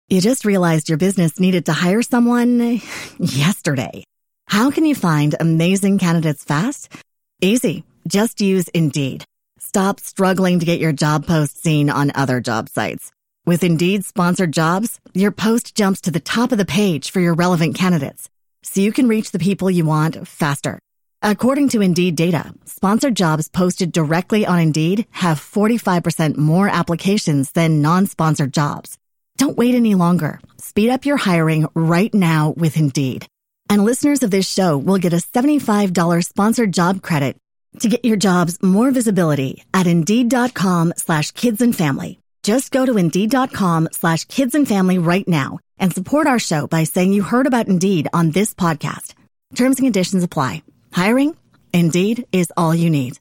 You just realized your business needed to hire someone yesterday. How can you find amazing candidates fast? Easy. Just use Indeed. Stop struggling to get your job post seen on other job sites. With Indeed sponsored jobs, your post jumps to the top of the page for your relevant candidates, so you can reach the people you want faster. According to Indeed data, sponsored jobs posted directly on Indeed have 45% more applications than non-sponsored jobs. Don't wait any longer. Speed up your hiring right now with Indeed. And listeners of this show will get a $75 sponsored job credit to get your jobs more visibility at Indeed.com/kidsandfamily. Just go to Indeed.com/kidsandfamily right now and support our show by saying you heard about Indeed on this podcast. Terms and conditions apply. Hiring? Indeed is all you need.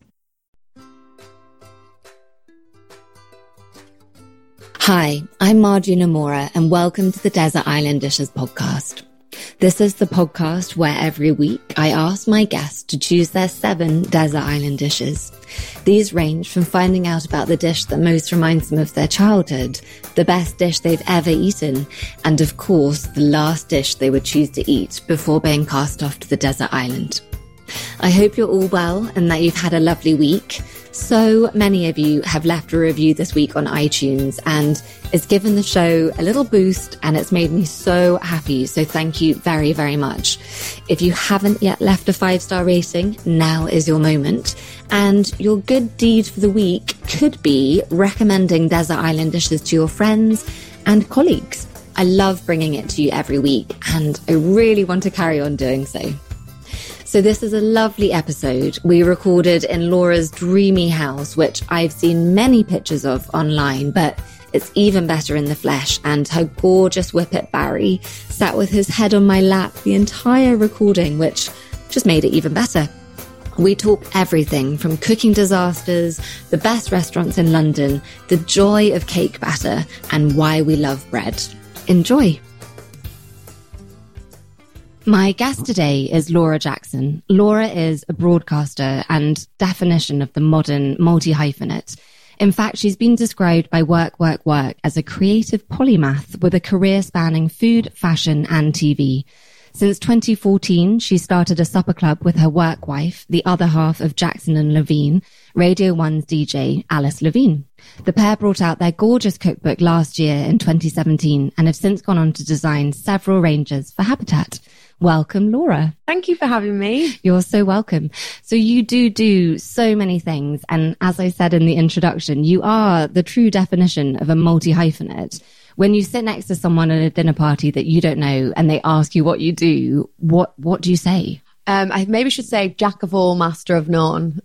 Hi, I'm Margie Namora, and welcome to the Desert Island Dishes podcast. This is the podcast where every week I ask my guests to choose their 7 desert island dishes. These range from finding out about the dish that most reminds them of their childhood, the best dish they've ever eaten, and of course, the last dish they would choose to eat before being cast off to the desert island. I hope you're all well and that you've had a lovely week. So many of you have left a review this week on iTunes, and it's given the show a little boost, and it's made me so happy. So thank you very, very much. If you haven't yet left a 5-star rating, now is your moment. And your good deed for the week could be recommending desert island dishes to your friends and colleagues. I love bringing it to you every week, and I really want to carry on doing so. So this is a lovely episode we recorded in Laura's dreamy house, which I've seen many pictures of online, but it's even better in the flesh. And her gorgeous whippet Barry sat with his head on my lap the entire recording, which just made it even better. We talk everything from cooking disasters, the best restaurants in London, the joy of cake batter, and why we love bread. Enjoy. My guest today is Laura Jackson. Laura is a broadcaster and definition of the modern multi-hyphenate. In fact, she's been described by Work as a creative polymath with a career spanning food, fashion and TV. Since 2014, she started a supper club with her work wife, the other half of Jackson and Levine, Radio 1's DJ, Alice Levine. The pair brought out their gorgeous cookbook last year in 2017 and have since gone on to design several ranges for Habitat. Welcome, Laura. Thank you for having me. You're so welcome. So you do so many things. And as I said in the introduction, you are the true definition of a multi-hyphenate. When you sit next to someone at a dinner party that you don't know and they ask you what you do, what do you say? I maybe should say jack of all, master of none.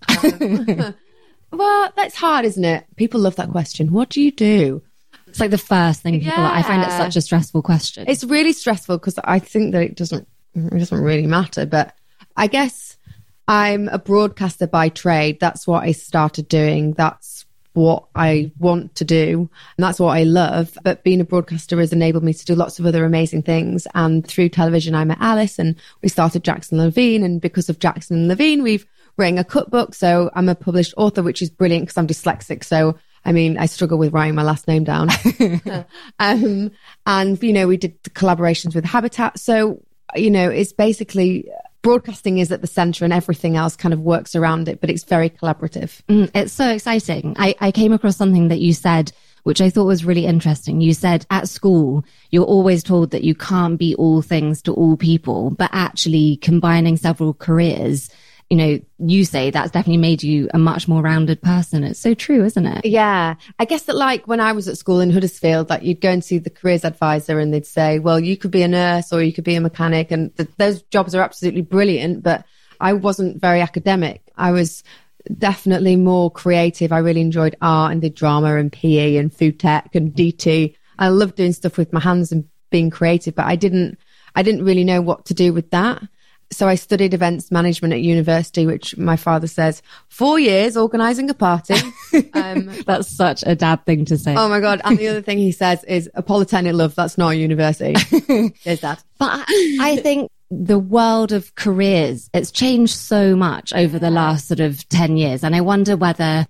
Well, that's hard, isn't it? People love that question. What do you do? It's like the first thing people I find it such a stressful question. It's really stressful because I think that it doesn't really matter. But I guess I'm a broadcaster by trade. That's what I started doing. That's what I want to do. And that's what I love. But being a broadcaster has enabled me to do lots of other amazing things. And through television, I met Alice and we started Jackson Levine. And because of Jackson and Levine, we've written a cookbook. So I'm a published author, which is brilliant because I'm dyslexic. So I mean, I struggle with writing my last name down. And, you know, we did the collaborations with Habitat. So, you know, it's basically broadcasting is at the center and everything else kind of works around it, but it's very collaborative. It's so exciting. I came across something that you said, which I thought was really interesting. You said at school, you're always told that you can't be all things to all people, but actually combining several careers, you know, you say that's definitely made you a much more rounded person. It's so true, isn't it? Yeah. I guess that like when I was at school in Huddersfield, that you'd go and see the careers advisor and they'd say, well, you could be a nurse or you could be a mechanic. And those jobs are absolutely brilliant, but I wasn't very academic. I was definitely more creative. I really enjoyed art and did drama and PE and food tech and DT. I loved doing stuff with my hands and being creative, but I didn't really know what to do with that. So I studied events management at university, which my father says, 4 years organising a party. That's such a dad thing to say. Oh my God. And the other thing he says is a polytechnic, love, that's not a university. There's that. But I think the world of careers, it's changed so much over the last sort of 10 years. And I wonder whether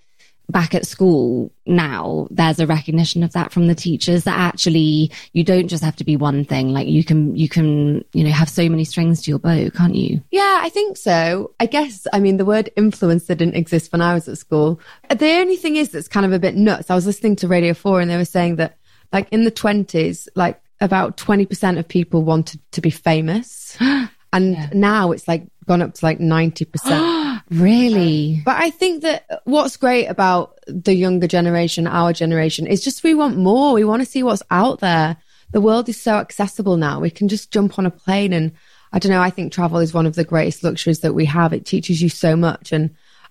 back at school now, there's a recognition of that from the teachers, that actually you don't just have to be one thing. Like you can, have so many strings to your bow, can't you? Yeah, I think so. I guess, the word influencer didn't exist when I was at school. The only thing is that's kind of a bit nuts. I was listening to Radio 4 and they were saying that like in the 20s, like about 20% of people wanted to be famous. And now it's like gone up to like 90%. Really? But I think that what's great about the younger generation, our generation, is just we want more. We want to see what's out there. The world is so accessible now. We can just jump on a plane and I don't know, I think travel is one of the greatest luxuries that we have. It teaches you so much. And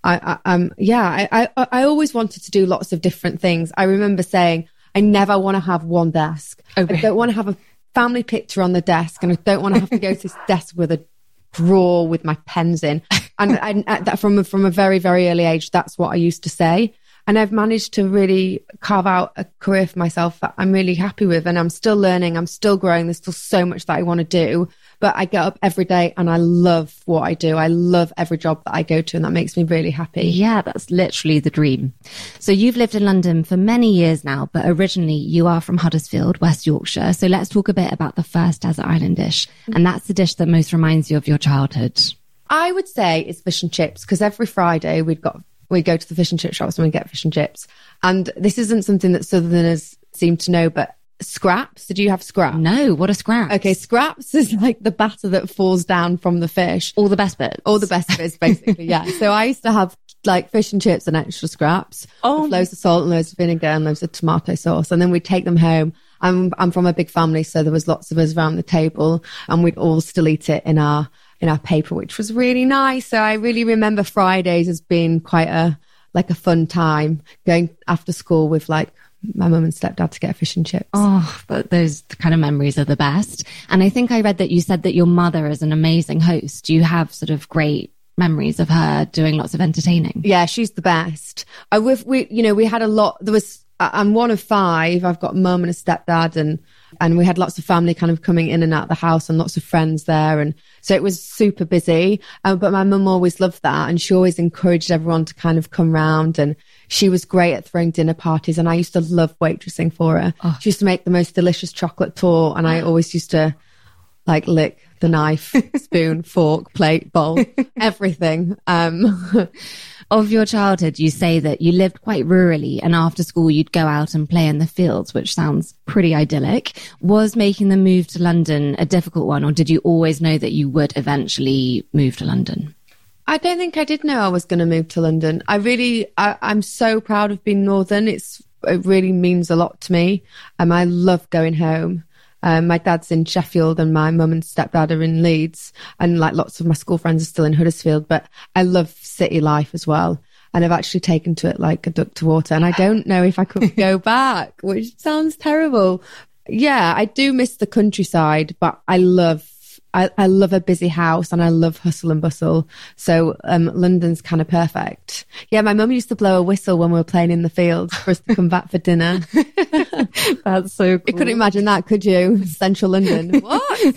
I always wanted to do lots of different things. I remember saying, I never want to have one desk. Okay. I don't want to have a family picture on the desk and I don't want to have to go to this desk with a drawer with my pens in. And that from a very, very early age, that's what I used to say. And I've managed to really carve out a career for myself that I'm really happy with. And I'm still learning. I'm still growing. There's still so much that I want to do. But I get up every day and I love what I do. I love every job that I go to and that makes me really happy. Yeah, that's literally the dream. So you've lived in London for many years now, but originally you are from Huddersfield, West Yorkshire. So let's talk a bit about the first desert island dish. And that's the dish that most reminds you of your childhood. I would say it's fish and chips because every Friday we'd go to the fish and chip shops and we'd get fish and chips. And this isn't something that Southerners seem to know, but scraps. Did you have scraps? No, what are scraps? Okay, scraps is like the batter that falls down from the fish. All the best bits. All the best bits, basically, yeah. So I used to have like fish and chips and extra scraps. With loads of salt and loads of vinegar and loads of tomato sauce. And then we'd take them home. I'm from a big family, so there was lots of us around the table and we'd all still eat it in our paper, which was really nice. So I really remember Fridays as being quite a fun time, going after school with like my mum and stepdad to get fish and chips. Oh, but those kind of memories are the best. And I think I read that you said that your mother is an amazing host. Do you have sort of great memories of her doing lots of entertaining? Yeah, she's the best. We had a lot. I'm one of 5. I've got mum and a stepdad and we had lots of family kind of coming in and out of the house and lots of friends there. And so it was super busy. But my mum always loved that. And she always encouraged everyone to kind of come round. And she was great at throwing dinner parties. And I used to love waitressing for her. Oh. She used to make the most delicious chocolate tour. And I always used to like lick the knife, spoon, fork, plate, bowl, everything. Of your childhood, you say that you lived quite rurally and after school you'd go out and play in the fields, which sounds pretty idyllic. Was making the move to London a difficult one, or did you always know that you would eventually move to London? I don't think I did know I was going to move to London. I'm so proud of being Northern. It really means a lot to me. I love going home. My dad's in Sheffield and my mum and stepdad are in Leeds, and like lots of my school friends are still in Huddersfield, but I love city life as well. And I've actually taken to it like a duck to water, and I don't know if I could go back, which sounds terrible. Yeah, I do miss the countryside, but I love a busy house and I love hustle and bustle. So London's kind of perfect. Yeah, my mum used to blow a whistle when we were playing in the field for us to come back for dinner. That's so cool. You couldn't imagine that, could you? Central London. What?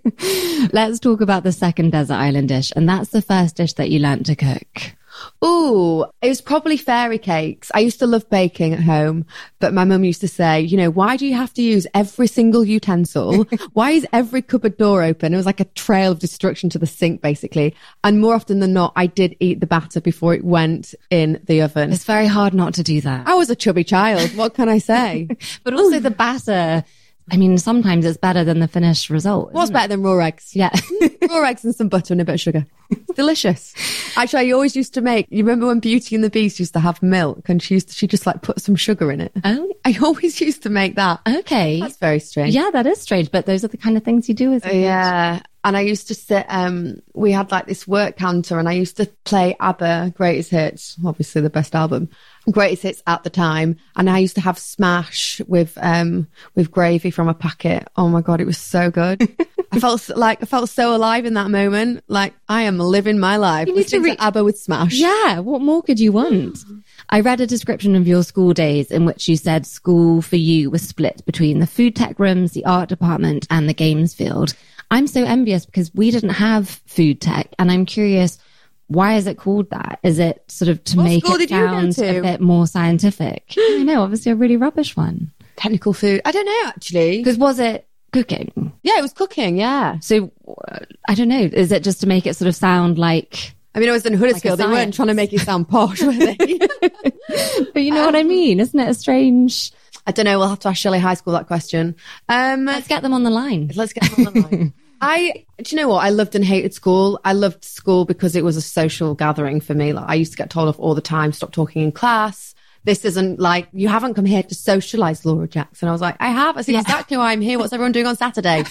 Let's talk about the second desert island dish. And that's the first dish that you learnt to cook. Ooh, it was probably fairy cakes. I used to love baking at home, but my mum used to say, why do you have to use every single utensil? Why is every cupboard door open? It was like a trail of destruction to the sink, basically. And more often than not, I did eat the batter before it went in the oven. It's very hard not to do that. I was a chubby child. What can I say? But also the batter, sometimes it's better than the finished result. What's better than raw eggs? Yeah. Raw eggs and some butter and a bit of sugar. It's delicious. Actually, I always used to make, you remember when Beauty and the Beast used to have milk and she just like put some sugar in it? Oh. I always used to make that. Okay. That's very strange. Yeah, that is strange, but those are the kind of things you do as a kid. Yeah. And I used to sit, we had like this work counter and I used to play ABBA Greatest Hits, obviously the best album, Greatest Hits at the time. And I used to have Smash with gravy from a packet. Oh my God, it was so good. I felt so alive in that moment. Like I am living my life. You need to ABBA with Smash. Yeah. What more could you want? I read a description of your school days in which you said school for you was split between the food tech rooms, the art department and the games field. I'm so envious because we didn't have food tech, and I'm curious, why is it called that? Is it sort of to What make school it did you go sound to? a bit more scientific? I know, obviously a really rubbish one. Technical food. I don't know, actually. Because was it cooking? Yeah, it was cooking, yeah. So, I don't know. Is it just to make it sort of sound like... I mean, I was in Huddersfield. They weren't trying to make it sound posh, were they? But you know what I mean? Isn't it a strange... I don't know. We'll have to ask Shelley High School that question. Let's get them on the line. Let's get them on the line. Do you know what? I loved and hated school. I loved school because it was a social gathering for me. Like, I used to get told off all the time, stop talking in class. This isn't like, you haven't come here to socialise, Laura Jackson. I was like, I have. I see exactly why I'm here. What's everyone doing on Saturday?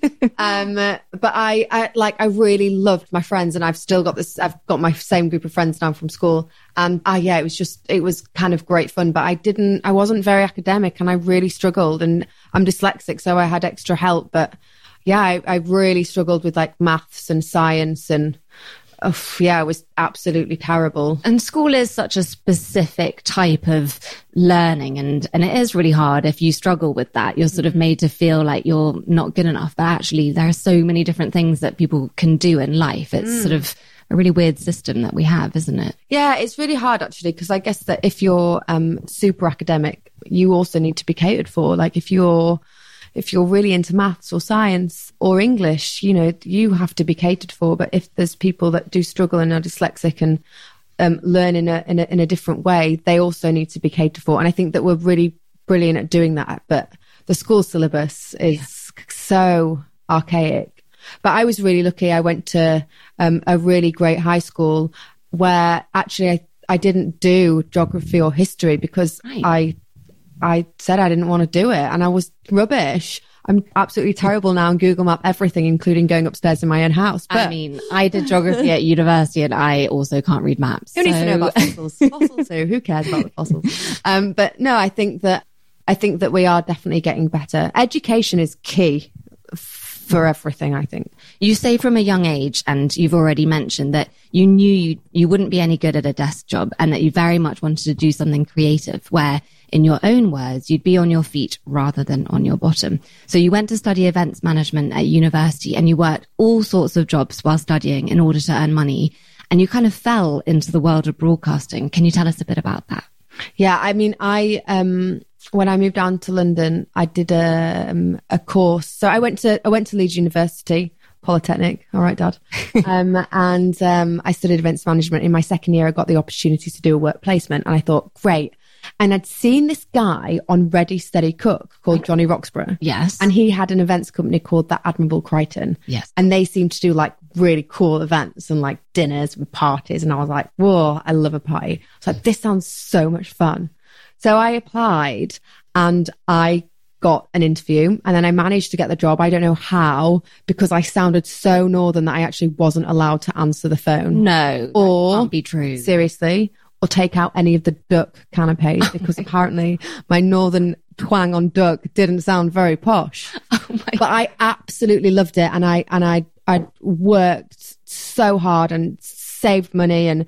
But I really loved my friends, and I've still got this, I've got my same group of friends now from school. And it was kind of great fun, but I wasn't very academic, and I really struggled, and I'm dyslexic, so I had extra help. But yeah, I really struggled with like maths and science, and it was absolutely terrible. And school is such a specific type of learning, and it is really hard if you struggle with that. You're sort of made to feel like you're not good enough, but actually there are so many different things that people can do in life. It's sort of a really weird system that we have, isn't it? Yeah, it's really hard actually, because I guess that if you're super academic, you also need to be catered for. Like if you're really into maths or science or English, you know, you have to be catered for. But if there's people that do struggle and are dyslexic and learn in a different way, they also need to be catered for. And I think that we're really brilliant at doing that. But the school syllabus is so archaic. But I was really lucky. I went to a really great high school where actually I didn't do geography or history because I said I didn't want to do it, and I was rubbish. I'm absolutely terrible now on Google Map everything, including going upstairs in my own house. But I mean, I did geography at university, and I also can't read maps. Who needs to know about fossils? Fossils too. Who cares about the fossils? But no, I think that we are definitely getting better. Education is key for everything, I think. You say from a young age, and you've already mentioned that you knew you wouldn't be any good at a desk job, and that you very much wanted to do something creative where, in your own words, you'd be on your feet rather than on your bottom. So you went to study events management at university, and you worked all sorts of jobs while studying in order to earn money, and you kind of fell into the world of broadcasting. Can you tell us a bit about that? Yeah, I mean, when I moved down to London, I did a course. So I went to Leeds University, Polytechnic. All right, Dad. And I studied events management. In my second year, I got the opportunity to do a work placement, and I thought, great. And I'd seen this guy on Ready Steady Cook called Johnny Roxburgh. Yes. And he had an events company called The Admirable Crichton. Yes. And they seemed to do like really cool events and like dinners and parties. And I was like, whoa, I love a party. So like, this sounds so much fun. So I applied and I got an interview, and then I managed to get the job. I don't know how, because I sounded so northern that I actually wasn't allowed to answer the phone. No, or that can't be true. Seriously. Or take out any of the duck canapes, because apparently my northern twang on duck didn't sound very posh. Oh my God. But I absolutely loved it, and I worked so hard and saved money, and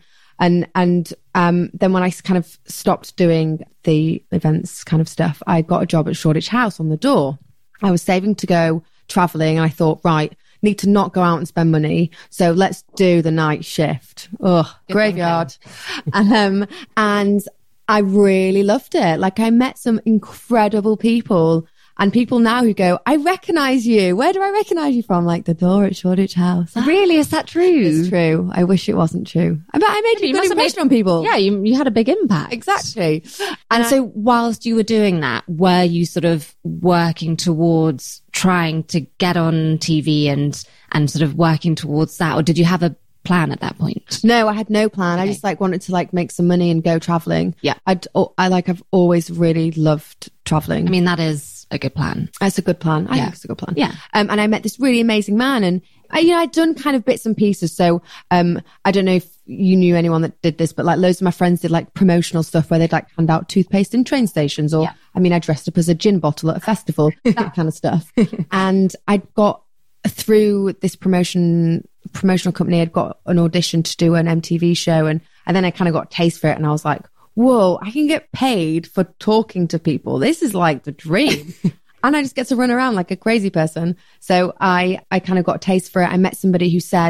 then when I kind of stopped doing the events kind of stuff, I got a job at Shoreditch House on the door. I was saving to go travelling, and I thought, right, need to not go out and spend money, so let's do the night shift. Graveyard. And I really loved it. Like, I met some incredible people, and people now who go, I recognise you. Where do I recognise you from? Like, the door at Shoreditch House. Really? Is that true? It's true. I wish it wasn't true. But I made a good impression on people. Yeah, you had a big impact. Exactly. And so whilst you were doing that, were you sort of working towards trying to get on TV and sort of working towards that? Or did you have a plan at that point? No, I had no plan. Okay. I just wanted to make some money and go traveling. Yeah. I've always really loved traveling. I mean, that is a good plan. That's a good plan. I think it's a good plan. Yeah. And I met this really amazing man, and I'd done kind of bits and pieces. So I don't know if you knew anyone that did this, but like loads of my friends did like promotional stuff where they'd like hand out toothpaste in train stations, or I dressed up as a gin bottle at a festival, that kind of stuff. And I got through this promotional company, I'd got an audition to do an MTV show, and then I kind of got a taste for it, and I was like, whoa, I can get paid for talking to people. This is like the dream. And I just get to run around like a crazy person. So I kind of got a taste for it. I met somebody who said,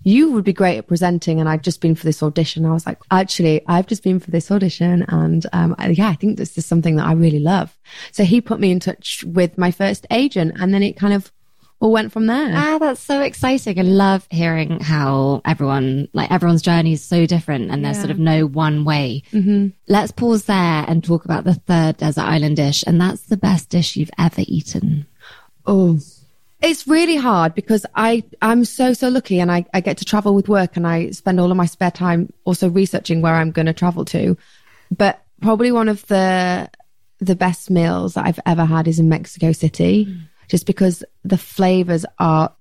you would be great at presenting. And I'd just been for this audition. I was like, actually, I've just been for this audition. And I think this is something that I really love. So he put me in touch with my first agent, and then it kind of all went from there. That's so exciting. I love hearing how everyone's journey is so different, and there's sort of no one way. Mm-hmm. Let's pause there and talk about the third desert island dish. And that's the best dish you've ever eaten. Oh, it's really hard because I'm so lucky, and I get to travel with work, and I spend all of my spare time also researching where I'm going to travel to. But probably one of the best meals that I've ever had is in Mexico City, just because the flavors are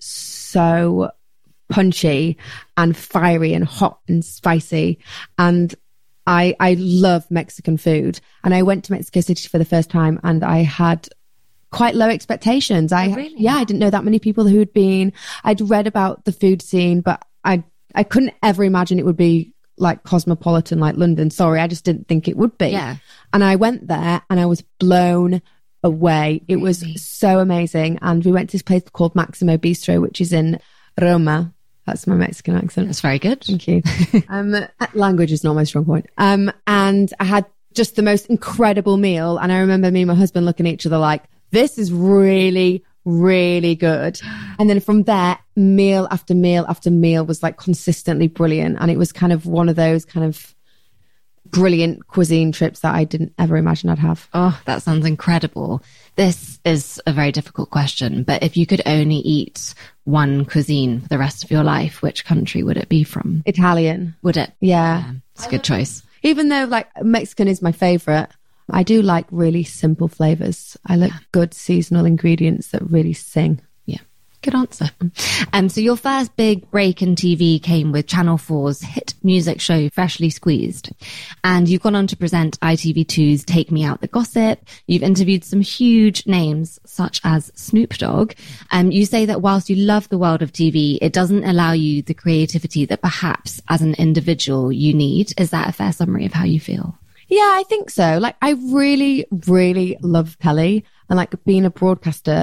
so punchy and fiery and hot and spicy. And I love Mexican food. And I went to Mexico City for the first time, and I had quite low expectations. Really? Yeah, I didn't know that many people who had been. I'd read about the food scene, but I couldn't ever imagine it would be like cosmopolitan like London. Sorry, I just didn't think it would be. Yeah. And I went there and I was blown away. It was so amazing. And we went to this place called Maximo Bistro, which is in Roma. That's my Mexican accent. That's very good. Thank you. Language is not my strong point. And I had just the most incredible meal. And I remember me and my husband looking at each other like, this is really, really good. And then from there, meal after meal after meal was like consistently brilliant. And it was kind of one of those kind of brilliant cuisine trips that I didn't ever imagine I'd have. Oh, that sounds incredible. This is a very difficult question, but if you could only eat one cuisine for the rest of your life, which country would it be from? Italian. Would it? Yeah. It's a good choice. Even though like Mexican is my favorite, I do like really simple flavors. I like good seasonal ingredients that really sing. Yeah, good answer. So your first big break in TV came with Channel 4's hit music show Freshly Squeezed. And you've gone on to present ITV2's Take Me Out the Gossip. You've interviewed some huge names such as Snoop Dogg. You say that whilst you love the world of TV, it doesn't allow you the creativity that perhaps as an individual you need. Is that a fair summary of how you feel? Yeah, I think so. Like, I really, really love telly, and like being a broadcaster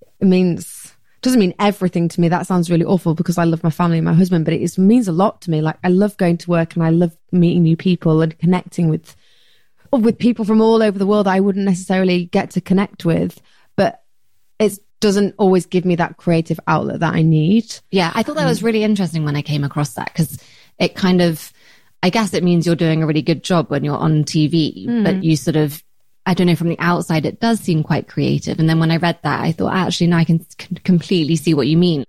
doesn't mean everything to me. That sounds really awful because I love my family and my husband, but it means a lot to me. Like, I love going to work and I love meeting new people and connecting with people from all over the world that I wouldn't necessarily get to connect with, but it doesn't always give me that creative outlet that I need. Yeah, I thought that was really interesting when I came across that, because it kind of, I guess it means you're doing a really good job when you're on TV, but you sort of, I don't know, from the outside, it does seem quite creative. And then when I read that, I thought, actually, no, I can completely see what you mean.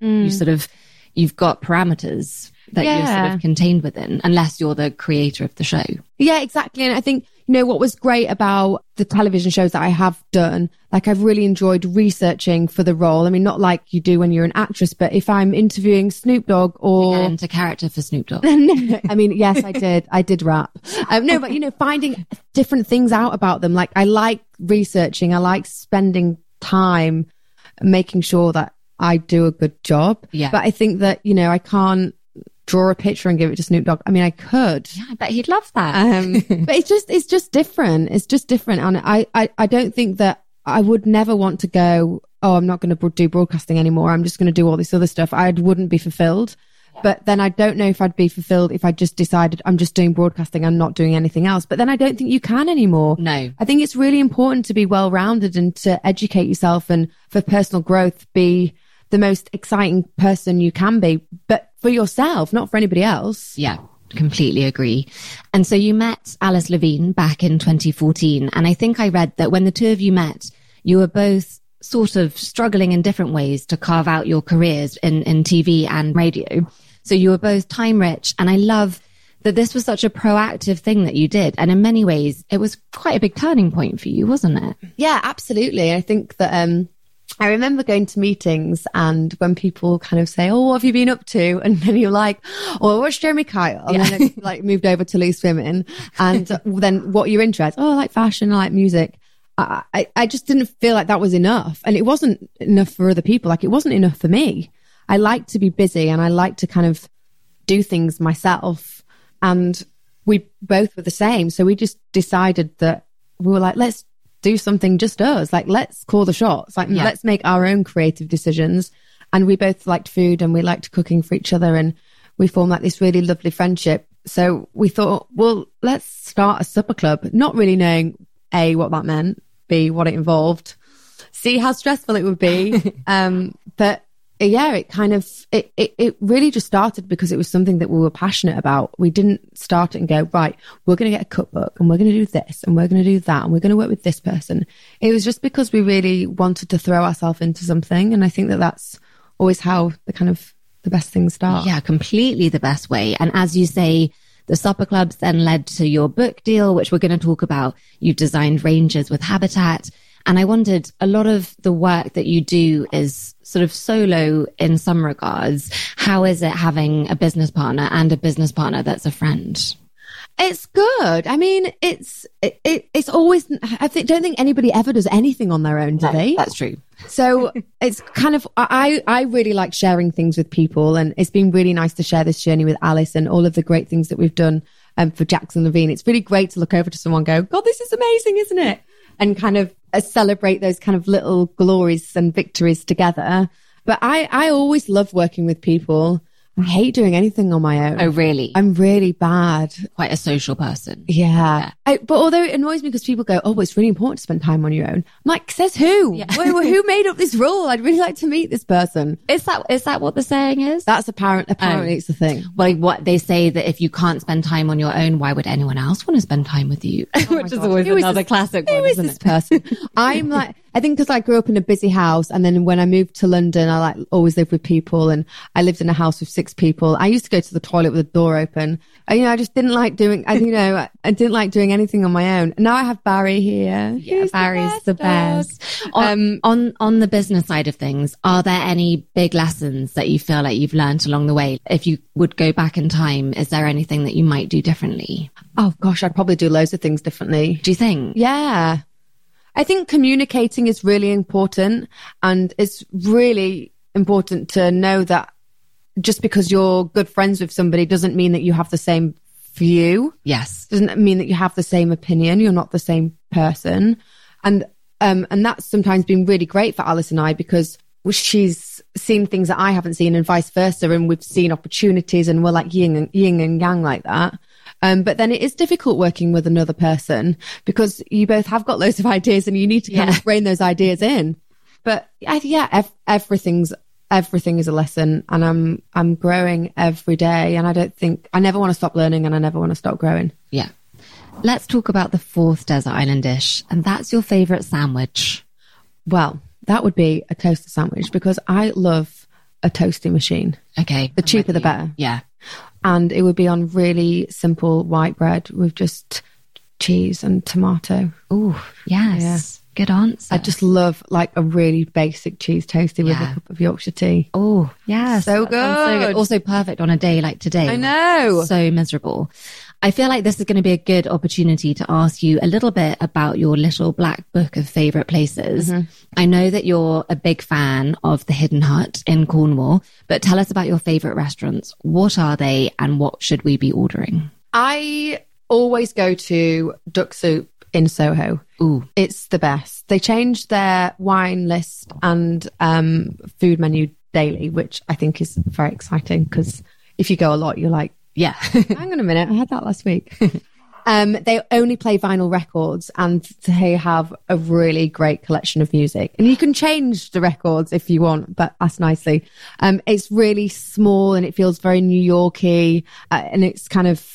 You've got parameters that you're sort of contained within, unless you're the creator of the show. Yeah, exactly. And I think, you know, what was great about the television shows that I have done, like I've really enjoyed researching for the role. I mean, not like you do when you're an actress, but if I'm interviewing Snoop Dogg or... Get into character for Snoop Dogg. I mean, yes, I did. I did rap. No, but, you know, finding different things out about them. Like, I like researching. I like spending time making sure that I do a good job. Yeah. But I think that, you know, I can't draw a picture and give it to Snoop Dogg. I mean, I could. Yeah, I bet he'd love that. But it's just different. It's just different. And I don't think that I would never want to go, oh, I'm not going to do broadcasting anymore. I'm just going to do all this other stuff. I wouldn't be fulfilled. Yeah. But then I don't know if I'd be fulfilled if I just decided I'm just doing broadcasting and not doing anything else. But then I don't think you can anymore. No. I think it's really important to be well-rounded and to educate yourself, and for personal growth, be the most exciting person you can be, but for yourself, not for anybody else. Yeah, completely agree. And so you met Alice Levine back in 2014. And I think I read that when the two of you met, you were both sort of struggling in different ways to carve out your careers in TV and radio. So you were both time rich. And I love that this was such a proactive thing that you did. And in many ways, it was quite a big turning point for you, wasn't it? Yeah, absolutely. I think that, I remember going to meetings, and when people kind of say, oh, what have you been up to? And then you're like, oh, I watched Jeremy Kyle. And then it's like moved over to loose women. And then what are your interests? Oh, I like fashion, I like music. I just didn't feel like that was enough. And it wasn't enough for other people. Like, it wasn't enough for me. I like to be busy, and I like to kind of do things myself. And we both were the same. So we just decided that we were like, let's do something just us. Like, let's call the shots. Like, let's make our own creative decisions. And we both liked food, and we liked cooking for each other. And we formed like this really lovely friendship. So we thought, well, let's start a supper club, not really knowing A, what that meant, B, what it involved, C, how stressful it would be. But yeah, it really just started because it was something that we were passionate about. We didn't start it and go, right, we're going to get a cookbook and we're going to do this and we're going to do that and we're going to work with this person. It was just because we really wanted to throw ourselves into something. And I think that that's always how the best things start. Yeah, completely the best way. And as you say, the supper clubs then led to your book deal, which we're going to talk about. You've designed ranges with Habitat. And I wondered, a lot of the work that you do is sort of solo in some regards. How is it having a business partner and a business partner that's a friend? It's good. I mean, it's always, don't think anybody ever does anything on their own, do they? That's true. So it's kind of, I really like sharing things with people, and it's been really nice to share this journey with Alice and all of the great things that we've done for Jackson Levine. It's really great to look over to someone and go, God, this is amazing, isn't it? And kind of celebrate those kind of little glories and victories together. But I always love working with people. I hate doing anything on my own. Oh, really? I'm really bad. Quite a social person. Yeah. But although it annoys me because people go, oh, it's really important to spend time on your own. I'm like, says who? Yeah. Who made up this rule? I'd really like to meet this person. Is that what the saying is? That's apparently it's the thing. Well, what they say, that if you can't spend time on your own, why would anyone else want to spend time with you? Which is always another classic one, isn't it? Who is this person? I'm like, I think because I grew up in a busy house, and then when I moved to London, I always lived with people, and I lived in a house with 6 people. I used to go to the toilet with the door open. I just didn't like doing, I didn't like doing anything on my own. Now I have Barry here. Yeah, Barry's the best. On the business side of things, are there any big lessons that you feel like you've learned along the way? If you would go back in time, is there anything that you might do differently? Oh gosh, I'd probably do loads of things differently. Do you think? Yeah. I think communicating is really important, and it's really important to know that just because you're good friends with somebody doesn't mean that you have the same view. Yes. Doesn't mean that you have the same opinion. You're not the same person. And that's sometimes been really great for Alice and I, because she's seen things that I haven't seen and vice versa. And we've seen opportunities, and we're like yin and yang like that. But then it is difficult working with another person because you both have got loads of ideas and you need to kind of rein those ideas in. But everything is a lesson, and I'm growing every day, and I never want to stop learning, and I never want to stop growing. Yeah. Let's talk about the 4th desert island dish, and that's your favorite sandwich. Well, that would be a toaster sandwich, because I love a toasting machine. Okay. The cheaper the better. Yeah. And it would be on really simple white bread with just cheese and tomato. Oh, yes. Yeah. Good answer. I just love like a really basic cheese toasty with a cup of Yorkshire tea. Oh, yes. So good. Also perfect on a day like today. I know. So miserable. I feel like this is going to be a good opportunity to ask you a little bit about your little black book of favourite places. Mm-hmm. I know that you're a big fan of the Hidden Hut in Cornwall, but tell us about your favourite restaurants. What are they, and what should we be ordering? I always go to Duck Soup in Soho. Ooh. It's the best. They change their wine list and food menu daily, which I think is very exciting, because if you go a lot, you're like, yeah, hang on a minute, I had that last week. They only play vinyl records, and they have a really great collection of music. And you can change the records if you want, but ask nicely. It's really small, and it feels very New York-y, and it's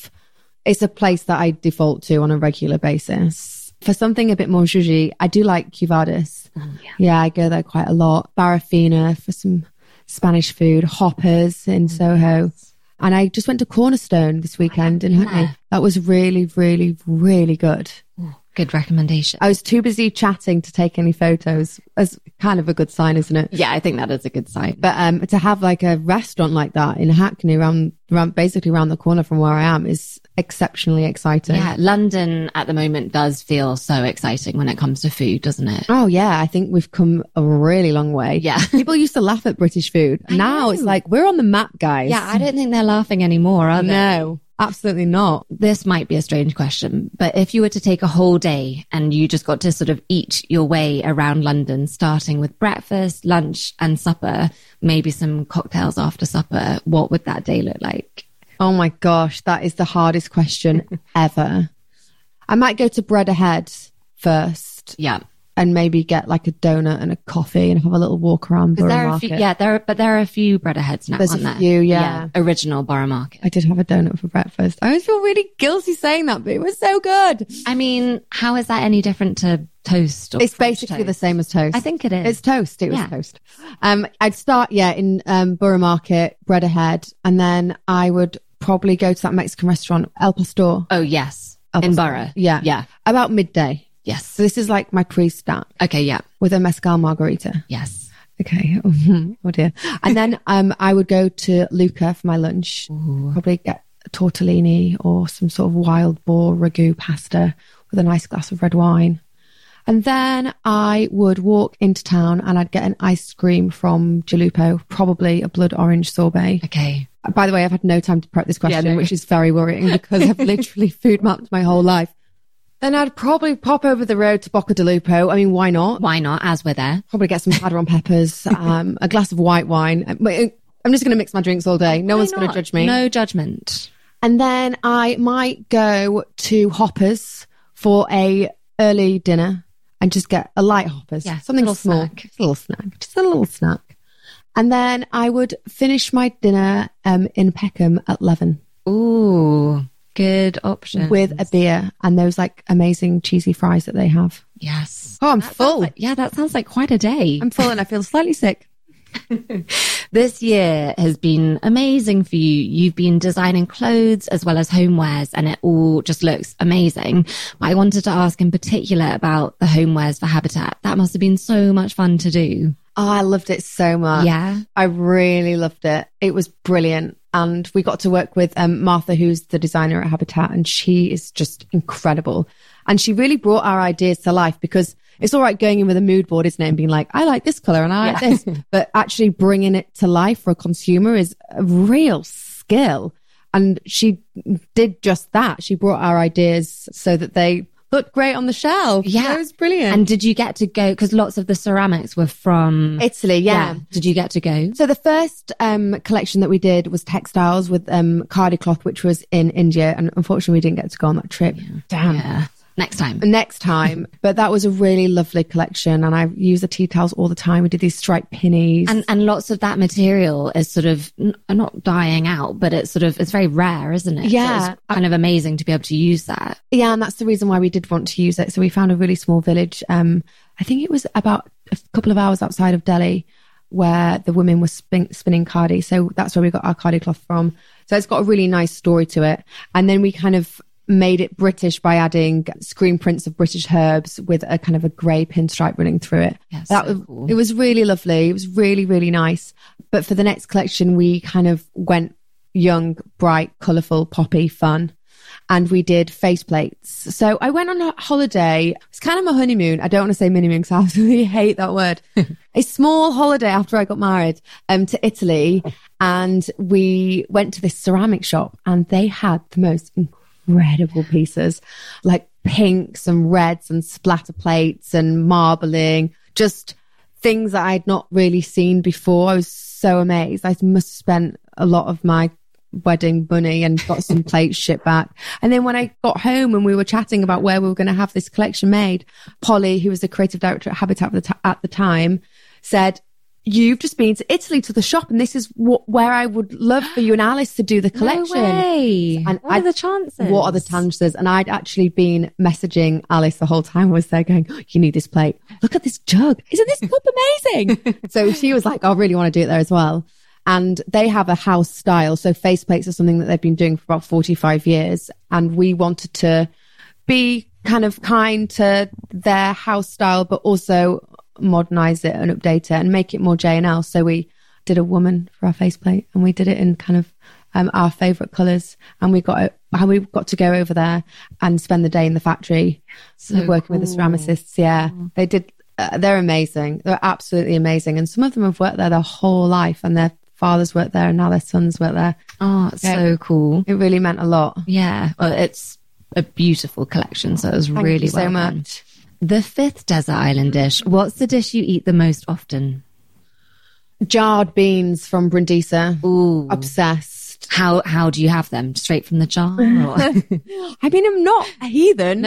a place that I default to on a regular basis. For something a bit more zhuzhy, I do like Cuvadis. Yeah, I go there quite a lot. Barafina for some Spanish food. Hoppers in Soho. And I just went to Cornerstone this weekend in Hackney. That was really, really, really good. Ooh, good recommendation. I was too busy chatting to take any photos. That's kind of a good sign, isn't it? Yeah, I think that is a good sign. But to have like a restaurant like that in Hackney, basically around the corner from where I am, is exceptionally exciting. Yeah, London at the moment does feel so exciting when it comes to food, doesn't it? Oh yeah, I think we've come a really long way. Yeah. People used to laugh at British food. Now it's like, we're on the map, guys. Yeah, I don't think they're laughing anymore, are they? No. Absolutely not. This might be a strange question, but if you were to take a whole day and you just got to sort of eat your way around London, starting with breakfast, lunch and supper, maybe some cocktails after supper, what would that day look like? Oh my gosh, that is the hardest question ever. I might go to Bread Ahead first. Yeah. And maybe get like a donut and a coffee and have a little walk around Borough Market. There are a few Bread Aheads now, There's aren't a there? few, yeah. Original Borough Market. I did have a donut for breakfast. I always feel really guilty saying that, but it was so good. I mean, how is that any different to toast? Or it's French basically toast? the same as toast. I think it is. It's toast. It was Yeah. toast. I'd start, in Borough Market, Bread Ahead, and then I would probably go to that Mexican restaurant, El Pastor. Oh, yes. El In Pastor. Borough. Yeah. Yeah. About midday. Yes. So this is like my pre-snack Okay, yeah. with a mezcal margarita. Yes. Okay. Oh dear. And then I would go to Luca for my lunch. Probably get tortellini or some sort of wild boar ragu pasta with a nice glass of red wine. And then I would walk into town and I'd get an ice cream from Jalupo, probably a blood orange sorbet. Okay. By the way, I've had no time to prep this question, Yeah, no. which is very worrying because I've literally food mapped my whole life. Then I'd probably pop over the road to Bocca di Lupo. I mean, why not? Why not, as we're there? Probably get some Padron peppers, a glass of white wine. I'm just going to mix my drinks all day. No Why one's going to not? judge me. No judgment. And then I might go to Hoppers for a early dinner and just get a light Hoppers. Yeah, Something little small. snack. Just a little snack. Just a little snack. And then I would finish my dinner in Peckham at 11 Ooh, good option. with a beer and those like amazing cheesy fries that they have. Yes. Oh, I'm That full. sounds like- yeah, that sounds like quite a day. I'm full and I feel slightly sick. This year has been amazing for you. You've been designing clothes as well as homewares, and it all just looks amazing. But I wanted to ask in particular about the homewares for Habitat. That must have been so much fun to do. Oh, I loved it so much. Yeah. I really loved it. It was brilliant. And we got to work with Martha, who's the designer at Habitat, and she is just incredible. And she really brought our ideas to life because it's all right going in with a mood board, isn't it? And being like, I like this color and I like this. But actually bringing it to life for a consumer is a real skill. And she did just that. She brought our ideas so that they looked great on the shelf. Yeah. It was brilliant. And did you get to go, because lots of the ceramics were from Italy, yeah. Did you get to go? So the first collection that we did was textiles with Cardi cloth, which was in India. And unfortunately, we didn't get to go on that trip. Damn. Yeah. Next time. Next time. But that was a really lovely collection. And I use the tea towels all the time. We did these striped pinnies. And lots of that material is sort of not dying out, but it's very rare, isn't it? Yeah. So it's kind of amazing to be able to use that. Yeah, and that's the reason why we did want to use it. So we found a really small village. I think it was about a couple of hours outside of Delhi where the women were spinning Cardi. So that's where we got our Cardi cloth from. So it's got a really nice story to it. And then we kind of made it British by adding screen prints of British herbs with a kind of a grey pinstripe running through it. Yeah, That so was, cool. It was really lovely. It was really, really nice. But for the next collection, we kind of went young, bright, colourful, poppy, fun. And we did faceplates. So I went on a holiday. It's kind of my honeymoon. I don't want to say mini moon because I absolutely hate that word. A small holiday after I got married to Italy. And we went to this ceramic shop and they had the most incredible pieces, like pinks and reds and splatter plates and marbling, just things that I'd not really seen before. I was so amazed. I must have spent a lot of my wedding money and got some plates shipped back. And then when I got home and we were chatting about where we were going to have this collection made, Polly, who was the creative director at Habitat at the time, said, "You've just been to Italy to the shop, and this is where I would love for you and Alice to do the collection." No way. And What are the chances? What are the chances? And I'd actually been messaging Alice the whole time. I was there going, "Oh, you need this plate. Look at this jug. Isn't this cup amazing?" So she was like, "I really want to do it there as well." And they have a house style. So faceplates are something that they've been doing for about 45 years. And we wanted to be kind of kind to their house style, but also modernize it and update it and make it more J&L. So we did a woman for our faceplate and we did it in kind of our favorite colors. And we got to go over there and spend the day in the factory working with the ceramicists. Yeah, they did. They're amazing. They're absolutely amazing. And some of them have worked there their whole life and they're fathers worked there and now their sons work there. Oh, it's so cool. It really meant a lot. Yeah. Well, it's a beautiful collection. So it was really Thank you so well done. much. The fifth desert island dish. What's the dish you eat the most often? Jarred beans from Brindisa. Ooh. Obsessed. How do you have them? Straight from the jar? Or? I mean, I'm not a heathen.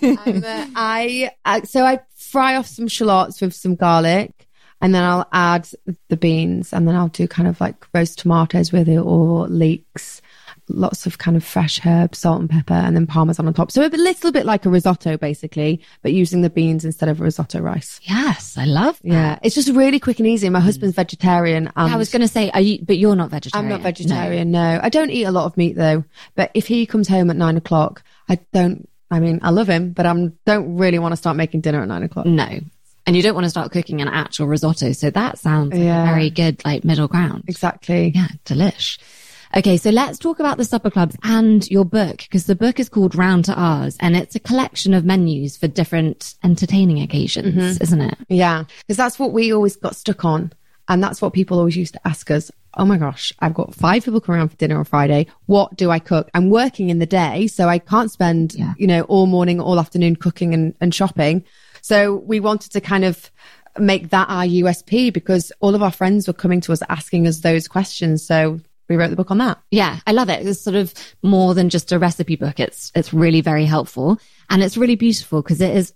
So I fry off some shallots with some garlic, and then I'll add the beans, and then I'll do kind of like roast tomatoes with it, or leeks. Lots of kind of fresh herbs, salt and pepper, and then parmesan on top. So a little bit like a risotto, basically, but using the beans instead of risotto rice. Yes, I love that. Yeah, it's just really quick and easy. My husband's vegetarian. I was going to say, but you're not vegetarian. I'm not vegetarian, no. I don't eat a lot of meat though. But if he comes home at 9 o'clock, I love him, but I don't really want to start making dinner at 9 o'clock. No. And you don't want to start cooking an actual risotto. So that sounds like a very good, like, middle ground. Exactly. Yeah, delish. Okay, so let's talk about the supper clubs and your book, because the book is called Round to Ours, and it's a collection of menus for different entertaining occasions, isn't it? Yeah, because that's what we always got stuck on. And that's what people always used to ask us. Oh my gosh, I've got 5 people coming around for dinner on Friday. What do I cook? I'm working in the day, so I can't spend, all morning, all afternoon cooking and shopping. So we wanted to kind of make that our USP, because all of our friends were coming to us asking us those questions. So we wrote the book on that. Yeah, I love it. It's sort of more than just a recipe book. It's really very helpful, and it's really beautiful because it's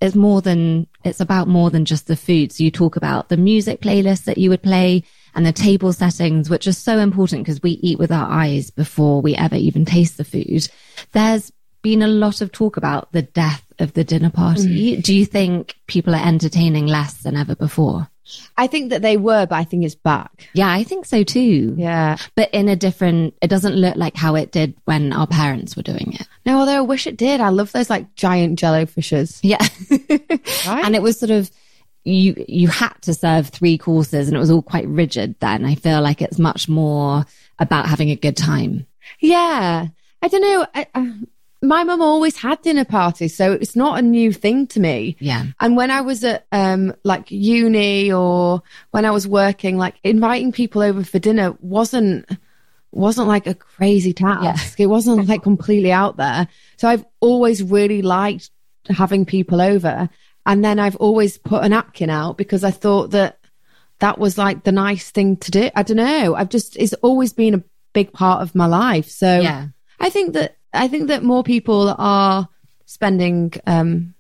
about more than just the food. So you talk about the music playlist that you would play and the table settings, which are so important because we eat with our eyes before we ever even taste the food. There's been a lot of talk about the death of the dinner party. Do you think people are entertaining less than ever before? I think that they were, but I think it's back. Yeah, I think so too. Yeah. But it doesn't look like how it did when our parents were doing it. No, although I wish it did. I love those like giant jello fishes. Yeah. Right? And it was sort of, you had to serve 3 courses and it was all quite rigid then. I feel like it's much more about having a good time. Yeah. I don't know. My mum always had dinner parties, so it's not a new thing to me. Yeah. And when I was at like uni or when I was working, like inviting people over for dinner wasn't like a crazy task. Yeah. It wasn't like completely out there. So I've always really liked having people over. And then I've always put a napkin out because I thought that was like the nice thing to do. I don't know. It's always been a big part of my life. So yeah. I think that more people are spending time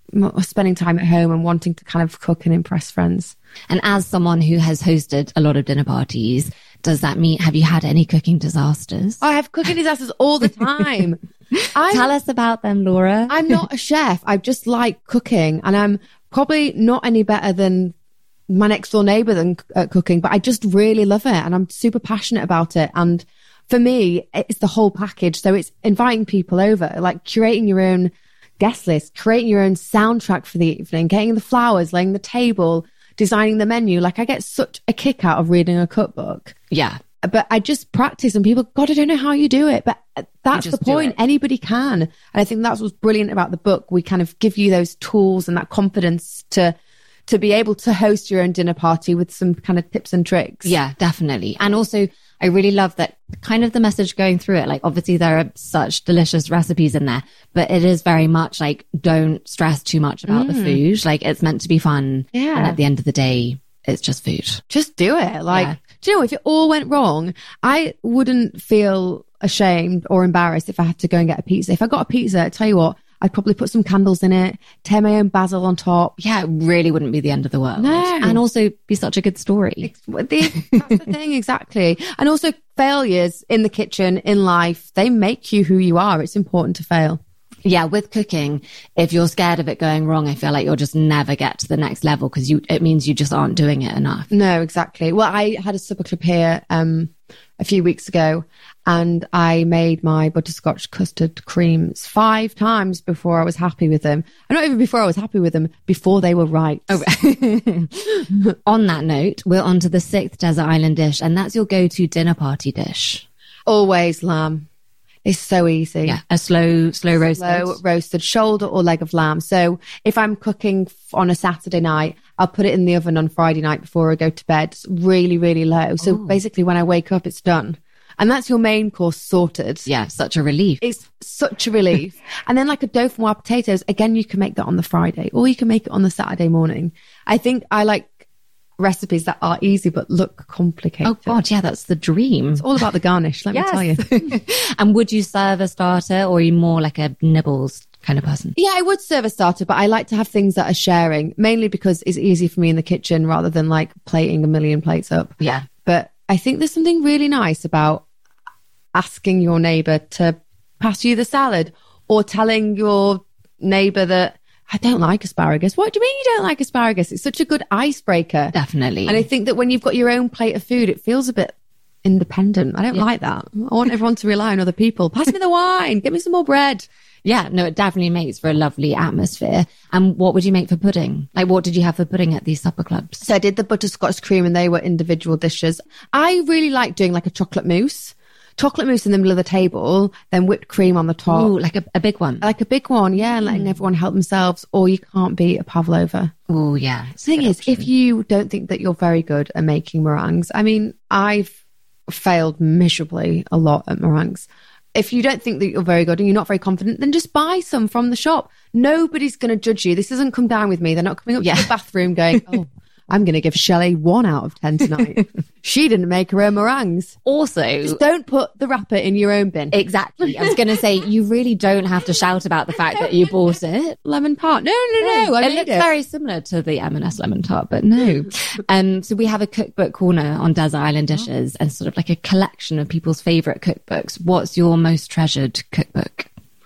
at home and wanting to kind of cook and impress friends. And as someone who has hosted a lot of dinner parties, does that mean, have you had any cooking disasters? I have cooking disasters all the time. Tell us about them, Laura. I'm not a chef. I just like cooking, and I'm probably not any better than my next door neighbor at cooking, but I just really love it and I'm super passionate about it. And for me, it's the whole package. So it's inviting people over, like curating your own guest list, creating your own soundtrack for the evening, getting the flowers, laying the table, designing the menu. Like I get such a kick out of reading a cookbook. Yeah. But I just practice and people, God, I don't know how you do it. But that's the point. Anybody can. And I think that's what's brilliant about the book. We kind of give you those tools and that confidence to be able to host your own dinner party with some kind of tips and tricks. Yeah, definitely. And also, I really love that kind of the message going through it. Like, obviously there are such delicious recipes in there, but it is very much like, don't stress too much about the food. Like, it's meant to be fun. Yeah. And at the end of the day, it's just food. Just do it. Like, do you know, if it all went wrong, I wouldn't feel ashamed or embarrassed if I had to go and get a pizza. If I got a pizza, I tell you what, I'd probably put some candles in it, tear my own basil on top. Yeah, it really wouldn't be the end of the world. No. And also be such a good story. That's the thing, exactly. And also failures in the kitchen, in life, they make you who you are. It's important to fail. Yeah, with cooking, if you're scared of it going wrong, I feel like you'll just never get to the next level because it means you just aren't doing it enough. No, exactly. Well, I had a supper club here a few weeks ago and I made my butterscotch custard creams 5 times before I was happy with them. And not even before I was happy with them, before they were right. Oh. On that note, we're on to the 6th desert island dish, and that's your go-to dinner party dish. Always lamb. It's so easy. Yeah, a slow roasted. Slow roasted shoulder or leg of lamb. So if I'm cooking on a Saturday night, I'll put it in the oven on Friday night before I go to bed. It's really, really low. So basically when I wake up, it's done. And that's your main course sorted. Yeah, such a relief. It's such a relief. And then like a dauphinoise potatoes, again, you can make that on the Friday or you can make it on the Saturday morning. I think I like recipes that are easy but look complicated. Oh God, yeah, that's the dream. It's all about the garnish, let me tell you. And would you serve a starter, or are you more like a nibbles kind of person? Yeah, I would serve a starter, but I like to have things that are sharing, mainly because it's easy for me in the kitchen rather than like plating a million plates up. Yeah. But I think there's something really nice about asking your neighbour to pass you the salad, or telling your neighbour that I don't like asparagus. What do you mean you don't like asparagus? It's such a good icebreaker. Definitely. And I think that when you've got your own plate of food, it feels a bit independent. I don't like that. I want everyone to rely on other people. Pass me the wine. Get me some more bread. Yeah, no, it definitely makes for a lovely atmosphere. And what would you make for pudding? Like, what did you have for pudding at these supper clubs? So I did the butterscotch cream, and they were individual dishes. I really like doing like a chocolate mousse in the middle of the table, then whipped cream on the top. Ooh, like a big one. Like a big one, yeah, and letting everyone help themselves, or you can't beat a pavlova. Oh, yeah. The thing is, if you don't think that you're very good at making meringues, I mean, I've failed miserably a lot at meringues. If you don't think that you're very good and you're not very confident, then just buy some from the shop. Nobody's going to judge you. This doesn't come down with me. They're not coming up to the bathroom going, oh, I'm going to give Shelley 1 out of 10 tonight. She didn't make her own meringues. Also, just don't put the wrapper in your own bin. Exactly. I was going to say, you really don't have to shout about the fact that you bought it. Lemon tart. No. It looks very similar to the M&S lemon tart, but no. So we have a cookbook corner on Desert Island Dishes, and sort of like a collection of people's favourite cookbooks. What's your most treasured cookbook?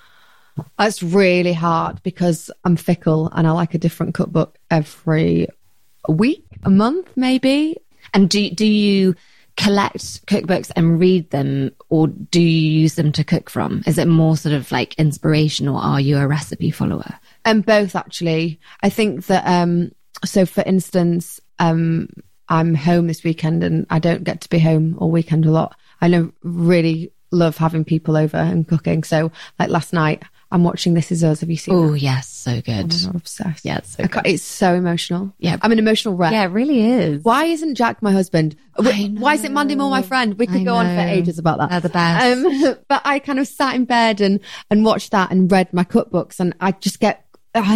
It's really hard because I'm fickle and I like a different cookbook every week, a month, maybe. And do you collect cookbooks and read them, or do you use them to cook from? Is it more sort of like inspiration, or are you a recipe follower? Both, actually. I think that, so for instance, I'm home this weekend and I don't get to be home all weekend a lot. I really love having people over and cooking. So like last night, I'm watching This Is Us. Have you seen Oh, that? yes. So good. I'm obsessed. Yeah, it's so good. It's so emotional. Yeah. I'm an emotional wreck. Yeah, it really is. Why isn't Jack my husband? Why is it Mandy Moore my friend? We could go on for ages about that. They're the best. But I kind of sat in bed and watched that and read my cookbooks, and I just get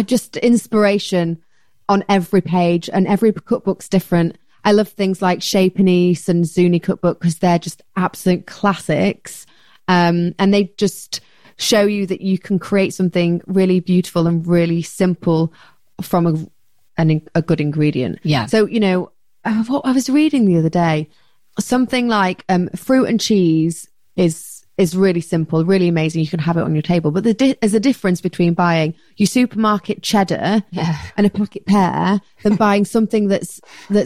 inspiration on every page, and every cookbook's different. I love things like Chez Panisse and Zuni cookbook because they're just absolute classics. And they just show you that you can create something really beautiful and really simple from a good ingredient. Yeah. So, I was reading the other day, something like fruit and cheese is really simple, really amazing. You can have it on your table. But there's a difference between buying your supermarket cheddar and a packet pear than buying something that's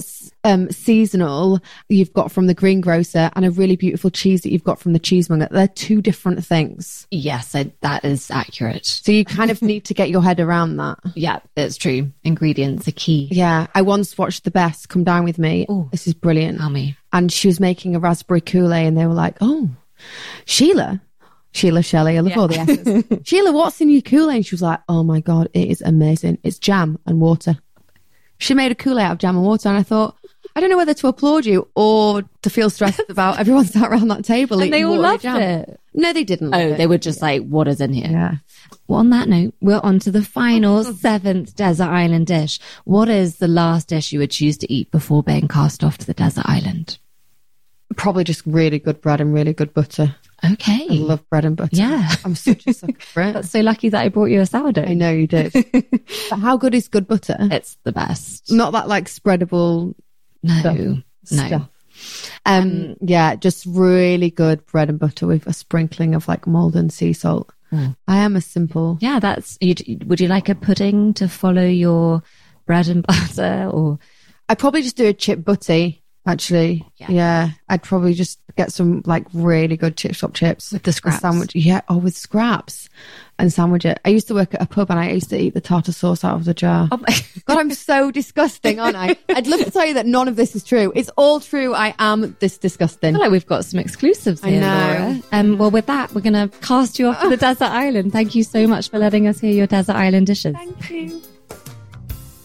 seasonal you've got from the greengrocer and a really beautiful cheese that you've got from the cheesemonger. They're two different things. Yes, that is accurate. So you kind of need to get your head around that. Yeah, it's true. Ingredients are key. Yeah. I once watched The Best come down with me. Ooh, this is brilliant. Tell me. And she was making a raspberry Kool-Aid and they were like, oh, Sheila Shelley, I love all the S's. Sheila, what's in your Kool-Aid? And she was like, oh my God, it is amazing. It's jam and water. She made a Kool-Aid out of jam and water. And I thought, I don't know whether to applaud you or to feel stressed about everyone sat around that table. And they all loved it. No, they didn't. Oh, they were just like, what is in here? Yeah. Well, on that note, we're on to the final 7th desert island dish. What is the last dish you would choose to eat before being cast off to the desert island? Probably just really good bread and really good butter. Okay. I love bread and butter. Yeah. I'm such a sucker for it. That's so lucky that I brought you a sourdough. I know you did. But how good is good butter? It's the best. Not that like spreadable stuff. Yeah, just really good bread and butter with a sprinkling of like Maldon sea salt. I am a simple. Yeah, would you like a pudding to follow your bread and butter, or? I'd probably just do a chip butty. Actually, yeah, I'd probably just get some like really good chip shop chips with the scraps. Sandwich, with scraps and sandwich it. I used to work at a pub and I used to eat the tartar sauce out of the jar. Oh my God, I'm so disgusting, aren't I? I'd love to tell you that none of this is true. It's all true. I am this disgusting. I feel like we've got some exclusives here, Laura. Well, with that, we're going to cast you off to the desert island. Thank you so much for letting us hear your desert island dishes. Thank you.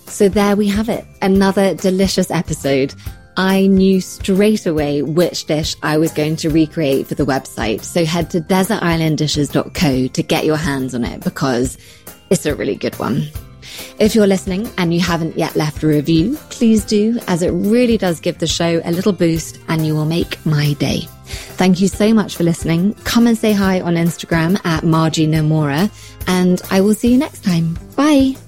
So there we have it. Another delicious episode. I knew straight away which dish I was going to recreate for the website. So head to desertislanddishes.co to get your hands on it because it's a really good one. If you're listening and you haven't yet left a review, please do, as it really does give the show a little boost and you will make my day. Thank you so much for listening. Come and say hi on Instagram at Margie Nomura, and I will see you next time. Bye.